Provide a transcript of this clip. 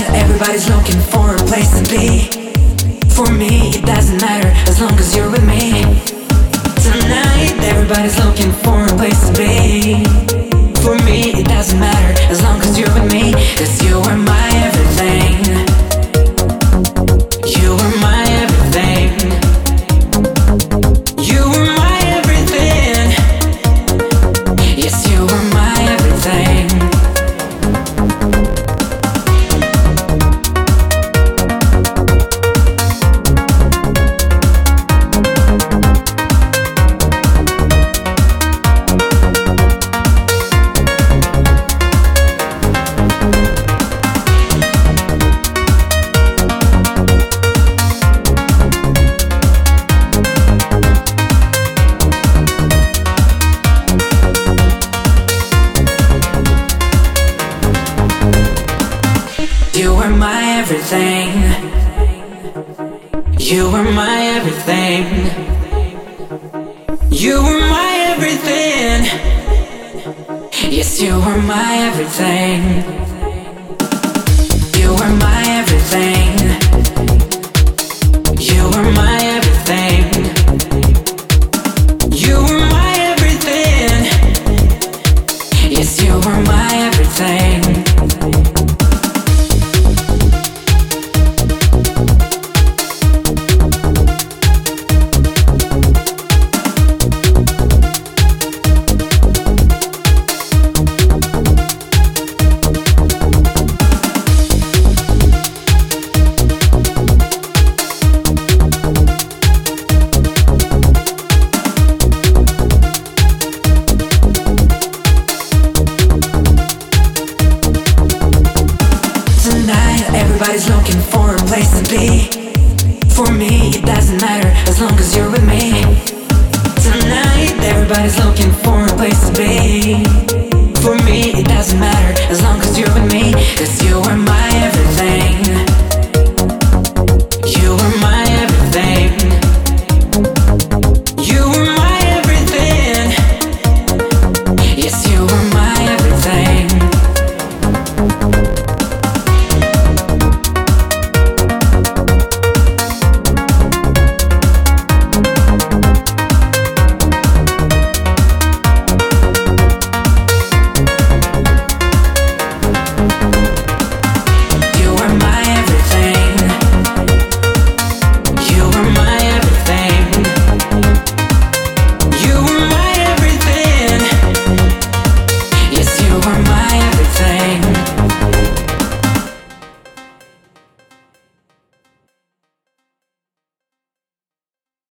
Everybody's looking for a place to be. For me, it doesn't matter as long as you're with me. Tonight, everybody's looking for a place to be. For me, it doesn't matter as long as you're with me. 'Cause you are my everything. You are my everything. You are my everything. Yes, you are my everything. You are my everything. You are my everything. You are my everything. Yes, you are my everything. You are my everything. You are my everything. You are my everything. Yes, you are my everything. Everybody's looking for a place to be. For me, it doesn't matter as long as you're with me. Tonight, everybody's looking for a place to be. For me, it doesn't matter as long as you're with me. 'Cause you are